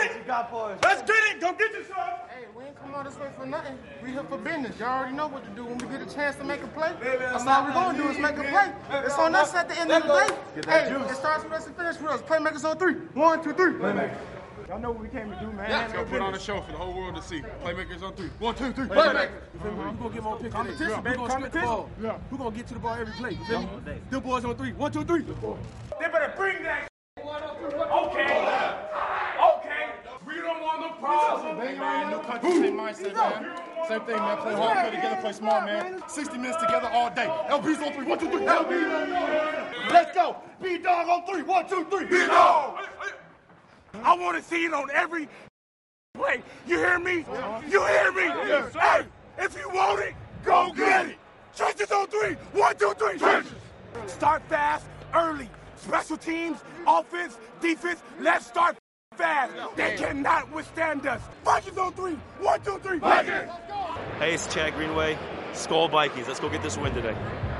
it. Let's get it. Go get yourself. Hey, we ain't come all this way for nothing. We here for business. Y'all already know what to do. When we get a chance to make a play, that's all we're going to do is make a play. It's on us at the end of the day. Hey, it starts with us and finishes with us. Playmakers on 3. 1, 2, 3. Playmakers. Y'all know what we came to do, man. Let's go put on a show for the whole world to see. Playmakers on 3. 1, 2, 3. Playmakers. We're going to get more picks today. We're going to split the ball. We're going to get to the ball every play. You feel me? Them boys on 3. 1, 2, 3. They better bring that. Okay. We don't want no problem. Man, new country, same mindset, man. Same thing, man. Play hard, play together, play smart, man. 60 minutes together all day. LB's on 3. 1, 2, 3. LB. Let's go. B-Dog on 3. 1, 2, 3. B-Dog. I want to see it on every play. You hear me? You hear me? Yes, hey, if you want it, go get it. Trenches on 3. 1, 2, 3. Trenches. Start fast, early. Special teams, offense, defense. Let's start fast. They cannot withstand us. Vikings on 3. 1, 2, 3. Vikings. Hey, it's Chad Greenway. Skol Vikings. Let's go get this win today.